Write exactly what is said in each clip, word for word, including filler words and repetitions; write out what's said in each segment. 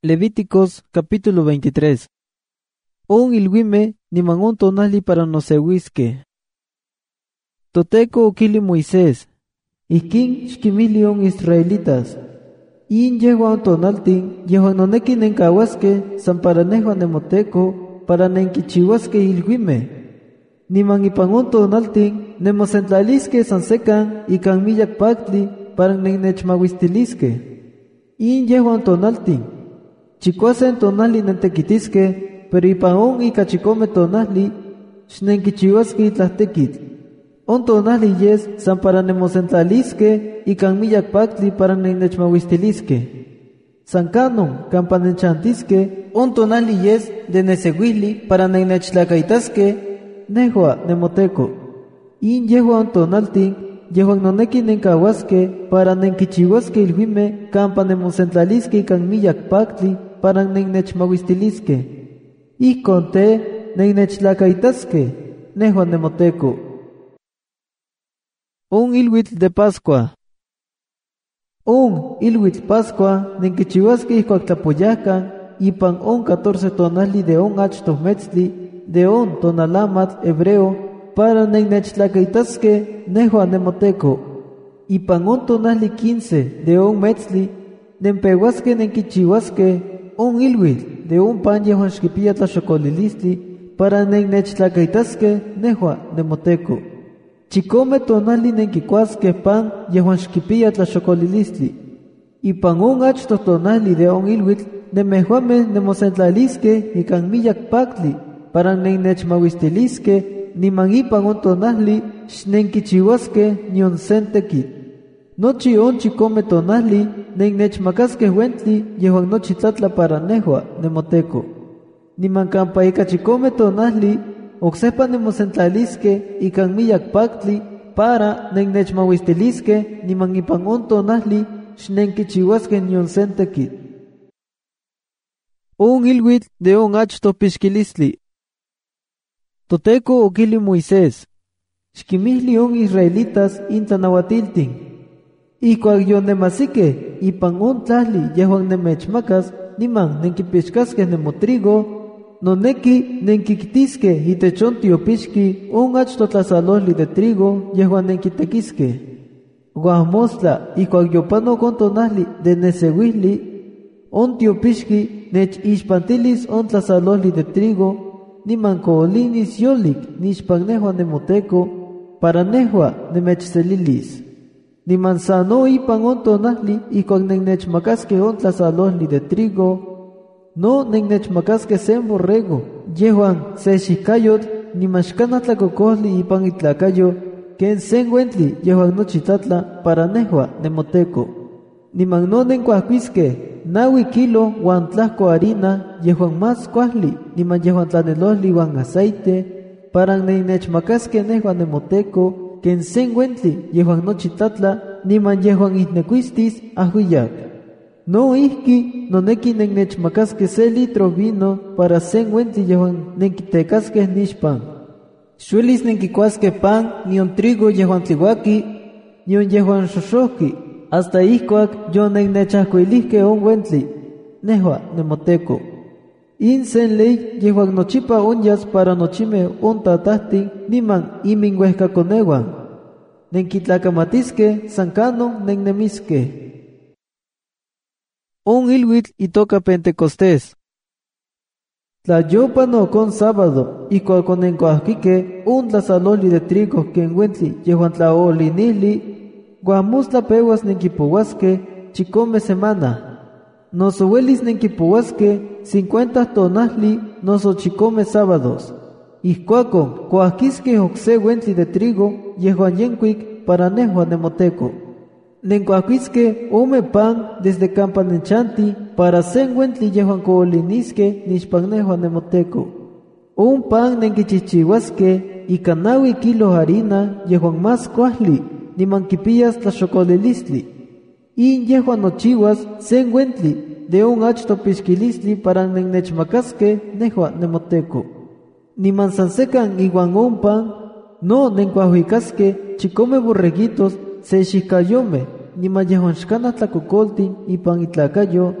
Levíticos capítulo veintitrés. Un ilwime niman un tonali para nosehuisque. Toteco okili Moisés. Ikin shkimilion israelitas. In yehuan tonaltin yehuan noneki nenkahuasque san para nehuan nemoteco para nenkichihuasque ilwime. Niman ipan un tonaltin nemosentlalisque san secan ikan miyak paktli para nennechmahuistiliske. In yehuan tonaltin chikuasen tonali nentequitisque, pero ipan on ika chikome tonali xnenkichihuasque itlahtekitl. On tonali yes san para nemosentlalisque ikan miyak paktli para nennechmahuistiliske. San canon campanechantisque on tonali yes de nesehuili para nennechtlakaitasque nehua nemoteco. In yehuan tonaltin yehuan noneki nenkahuasque para nenkichihuasque ilhuime campa nemosentlalisque ikan miyak paktli para nennechmahuistiliske. Ihkon te nennechtlakaitasque nehua nemoteco. Un ilhuitl de Pascua. Un ilhuitl Pascua nenkichihuasque ihkuak tlapoyahkan ipan on catorce tonali de on achtoh metzli de on tonalamatl hebreo para nennechtlakaitasque nehua nemoteco. Ipan on tonali quince de on metzli nempeuasque nenkichihuasque on ilhuitl de un pan yehuan xkipia tlaxokolilistli para nennechtlakaitasque nehua nemoteco. Chikome tonali nenkikuasque pan yehuan xkipia tlaxokolilistli. Ipan on achtoh tonali de on ilhuitl nemehuameh nemosentlalisque ikan miyak paktli para nennechmahuistiliske niman ipan on tonali xnenkichihuasque nion sen tekitl. Nochi on chikome tonali nennechmakasque uentli yehuan nochi tlatla para nehua nemoteco. Niman campa ika chikome tonali oksepa nemosentlalisque ikan miyak paktli para nennechmahuistiliske niman ipan on tonali xnenkichihuasque nion sen tekitl. Un ilhuitl de on achtoh pixkilistli. Toteco okili Moisés, xkimihli on israelitas intlanauatiltin. Ihkuak yonemasique ipan on tlali yehuan nemechmakas niman nenkipixkasque nemotrigo, noneki nenkiktisque itech on tiopixki on achtoh tlasalojli de trigo yehuan nenkitequisque. Guahmostla ihkuak yopanok on tonali de nesehuili, on tiopixki nechixpantilis on tlasalojli de trigo niman koolinis yolik nixpan nehua nemoteco para nehua nemechselilis. Niman sano ipan on tonali ihkuak nennechmakasque on tlasalojli de trigo, no nennechmakasque sen borrego yehuan se xihkayotl niman xkana tlakokohtli ipan itlakayo ken sen uentli yehuan nochi tlatla para nehua nemoteco. Niman no nenkuahkuisque naui kilo huan tlahko harina yehuan más kuahli niman yehuan tlanelojli huan aceite para nennechmakasque nehua nemoteco ken sen uentli yehuan nochi tlatla niman yehuan ihnekuistis ahuiyak. No ihki noneki nennechmakasque se litro vino para sen uentli yehuan nenkitecasque nixpan. Xuelis nenkikuasque pan nion trigo yehuan tliuaki nion yehuan xoxohki hasta ihkuak yo nennechahkuilihque on uentli nehua nemoteco. In sen ley yehuan nochipa onyas para nochime on tatahtin niman iminhuehkakoneuan. Nenkitlakamatisque san canon nennemisque. Un ilhuitl itoka Pentecostés. Tlayopano con sábado ihkuak onenkuahkikeh un tlasaloli de trigo ken uentli yehuan tlaolinihli, guamustla pehuas nenkipouasque chikome semana. Noso uelis nenkipouasque cincuenta tonahli noso chikome sábados. Ihkuakon kuahkisque okse uentli de trigo yehuan yenkuik para nehua nemoteco. Nenkuahkisque ome pan desde campanechanti para sen uentli yehuan koolinisque nixpan nehua nemoteco. Un pan nenkichihchihuasque ika naui kilo harina yehuan más kuahli niman kipiyas tlaxokolilistli. In yehuan nochihuas sen uentli de un achtoh pixkilistli para nennechmakasque nehua nemoteco. Niman san secan ihuan on pan no nenkuahuicasque chikome borreguitos se xihkayome niman yehuan xkanah tlakokoltin ipan itlakayo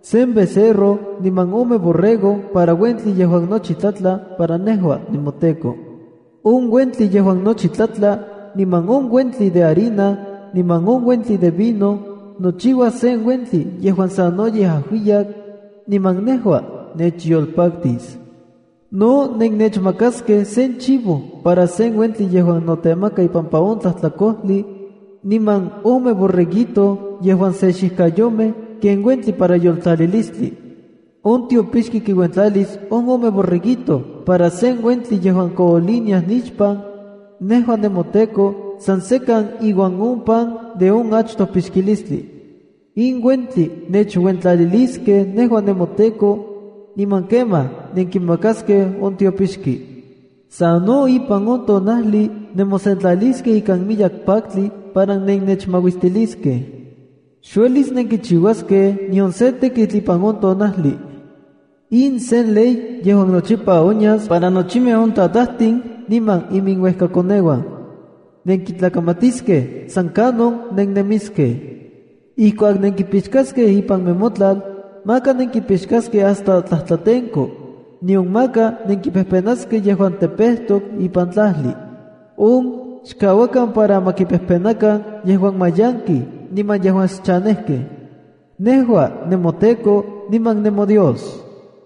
sen becerro, niman ome borrego, para wentli yehuan nochi tlatla, para nehua nimoteco. Un wentli yehuan nochi tlatla, niman un wentli de harina, niman un wentli de vino, nochiwa sen wentli yehuan sanoye ahuiyak, niman nehua nechyolpactis. No nen nechmacaske sen chivo, para sen wentli yehuan notemaca y pampaon tlahtlacohtli, niman ome borreguito, yehuan se xihcayome, que encuentli para yoltalilistli. Un tío pishki que wentlalis, un ome borreguito, para sen wentli yehuan coolinias nichpan, nehuan nemoteco, sansecan iguan un pan de un achto pishkilistli. In wentli nech wentlaliliske, nehuan nemoteco, niman quema, nenkimacaske un tío pishki. Sano ipan un tonahli, nemosentlaliske ikan miyak pactli, para nen nechmahuistiliske. Xuelis nenkichihuaske, nion se tequitlipan un tonahli. In sen ley, yehuan nochipa oñas, para nochime un tatahtin, niman iminhuescaconeguan. Nenkitlacamatiske, sancanon nennemiske. Ikuak nenkipichkaske ipan memotlal, maka nenkipichkaske hasta tlahtlatenko. Nion maka nenkipehpenaske yehuan tepehtok ipan tlahli. Un xkawakan para makipehpenakan yehuan mayanki, niman yehuan xchanehke. Nehua nemoteco, niman nemo Dios.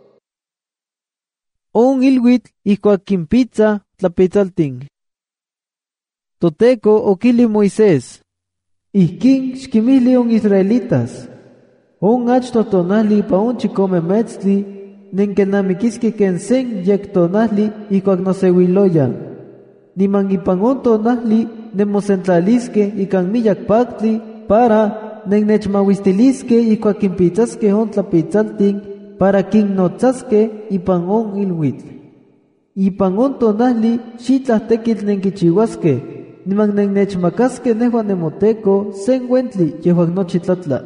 Un ilwit ikuak kinpitza tlapitzaltin. Toteco okili Moisés. Ihkin xkimihli un israelitas. Un achto tonahli pa un chikome metzli, nenkenamikiski ken sen yek tonahli ikuak nosewiloyan. Niman ipan un tonahli nemosentlaliske ikan miyak pactli para nennechmahuistiliske ikuak kinpitzaske un tlapitzaltin para kinnotzaske ipan un ilhuitl. Ipan un tonahli xitlah tekitl nenkichihuaske, niman nennechmakaske nehuan nemoteco sen wentli yehuan nochi tlatla.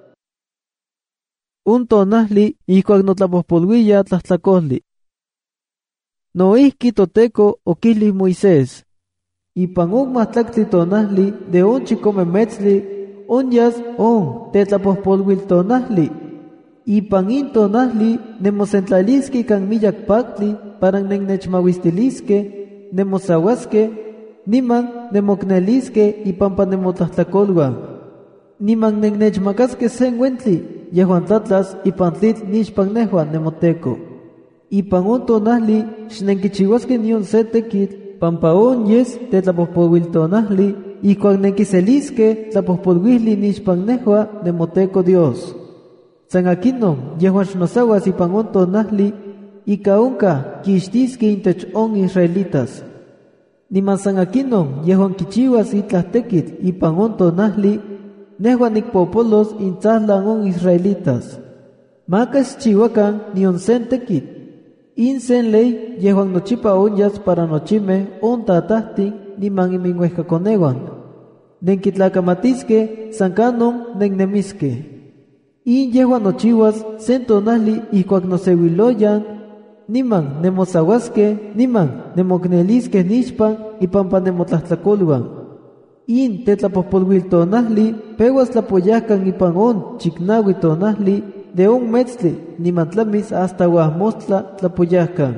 Un tonahli ikuak notlapohpolhuiya tlahtlakohli. Noihki toteco okili Moisés. Ipan un mahtlactli tonahli de un chikome metzli, onyas on tetlapohpolhuil tonahli. Ipan in tonahli nemosentlaliske kan miyak pactli para nennechmahuistiliske, nemosahuaske, niman nemokneliske ipampa nemotlahtlakolhuan. Niman nennechmakaske sen wentli, yehuan tlatlas ipan tlitl nixpan nehuan nemoteco. Ipan un tonahli xnenkichihuaske nion se tekitl, pampa on yes tetlapohpolhuil tonahli, ikuak nenkiseliske tlapohpolhuili nixpan nehua nemoteco Dios. San akinon yehuan xnosahuas ipan un tonahli, ika onka kixtiske intech on israelitas. Niman san akinon yehuan kichihuas itlah tekitl ipan un tonahli, nehuan nikpopolos intzahlan on israelitas. Maka xchihuakan nion sen tekitl. In sen ley yehuan nochipa onyas para nochime on tatahtin niman iminhuescaconeguan. Nenkitlacamatiske sancanon nennemiske. In yehuan nochihuas sen tonahli ikuak nosewiloyan, niman nemosahuaske, niman nemokneliske nixpan ipampa nemotlahtlakolhuan. In tetlapohpolhuil tonahli pehuas tlapoyahkan ipan on chiknaui tonahli de un metzli, niman tlamis hasta huahmostla tlapoyahkan.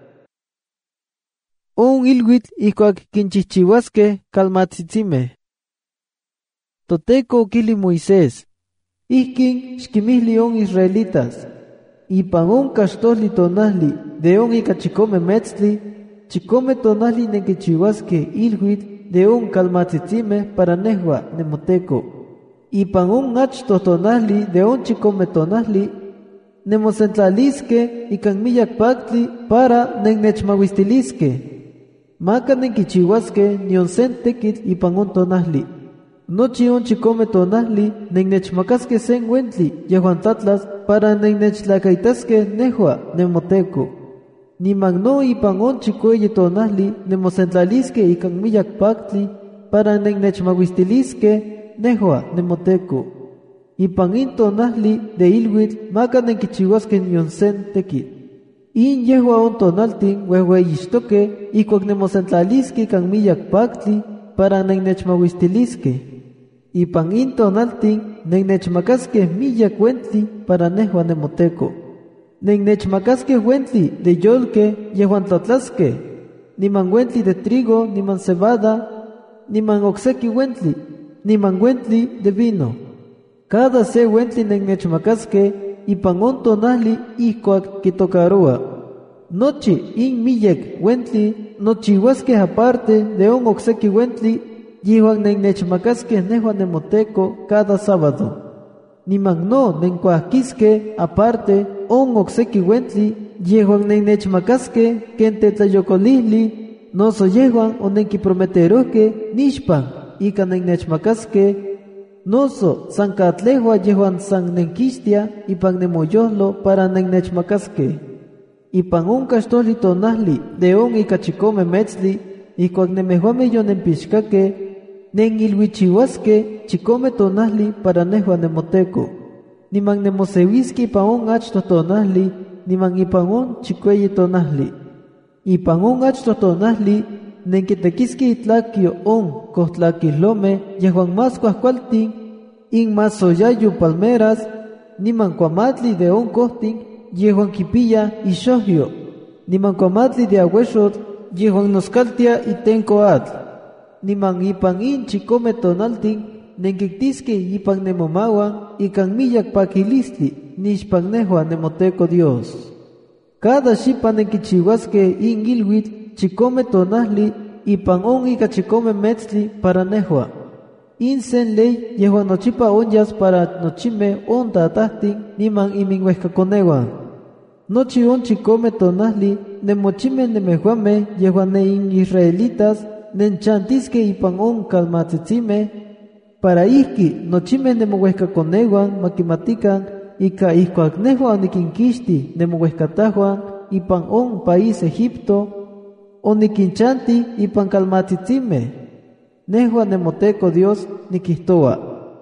Un ilhuitl ikuak kinchihchihuaske kalmatzitzimeh. Toteco okili Moisés. Ihkin xkimihli on israelitas. Ipan on kaxtohli tonahli de on ika chikome metzli, chikome tonahli nenkichihuaske ilhuitl de un kalmatzitzimeh para nehua nemoteco. Ipan un achto tonahli de un chikome tonahli, nemosentlaliske ikan miyak pactli para nennechmahuistiliske. Maka nenkichihuaske nion sen tekitl ipan un tonahli. Nochi on chikome tonahli nennechmakaske sen wentli yehuan tlatlas para nennechtlakaitaske nehua nemoteco. Niman no ipan on chikueye tonahli nemosentlaliske ikan miyak pactli para nennechmahuistiliske nehua nemoteco. Ipan in tonahli de ilhuitl maka nenkichihuaske nion sen tekitl. In yehua on tonaltin huehueyixtoque ikuak nemosentlaliske ikan miyak pactli para nennechmahuistiliske. Ipan in tonaltin nen nechmacasque milla cuentli para nehuan nemoteco. Nen nechmacasque cuentli de yolque yehuan tlatlasque, niman cuentli de trigo, niman cebada, niman oxequi cuentli, niman cuentli de vino. Cada se cuentli nen nechmacasque ipan on tonali ihcuac quitocaroa. Nochi in millec cuentli nochihuasque aparte de on oxequi cuentli yehuan nen nechmacasque nehuan nemoteco cada sábado. Niman no nencuasquisque aparte on oxequi cuentli yehuan nen nechmacasque quente tlayocolihli noso yehuan o nenquiprometerohque nixpan ica nen nechmacasque noso san catlehua yehuan san nenquistia ipan nemoyohlo para nen nechmacasque. Ipan on caxtoli tonahli de on ica chicome metzli icuac nemehuame yonempixcaque nen ilhuichihuasque chicome tonahli para nehuan nemoteco. Niman nemosehuisque ipan on achto tonahli niman ipan on chicueyi tonahli. Ipan on achto tonahli nenquitequisque itlaquio on cohtlaquislome yehuan más cuahcualtin in más soyayu palmeras niman cuamatli de on cohtin yehuan quipilla ixohio niman cuamatli de ahuexot yehuan noscaltia itenco atl. Niman ipan in chicome tonaltin nenquictisque ipan nemomahuan ican millac paquilistli nixpan nehuan nemoteco Dios. Cada xipa nenquichihuasque in ilhuitl chicome tonahli ipan on ica chicome metzli para nehua. In sen ley yehuan nochipa onyas para nochime on tatahtin niman iminhuescaconehuan. Nochi on chicome tonahli nemochime nemehuame yehuan ne in israelitas nenchantisque ipan on calmatzitzime para ihki nochime nemohuescaconehuan maquimatican ica ihcuac nehua oniquinquixti nemohuescatahuan ipan on país Egipto oniquinchanti ipan calmatzitzime. Nehua nemoteco Dios niquihtoa.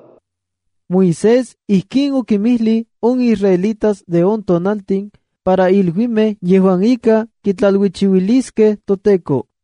Moisés ihquin oquimihli on israelitas de on tonaltin para ilhuime yehuan ica quitlalhuichihuilisque toteco.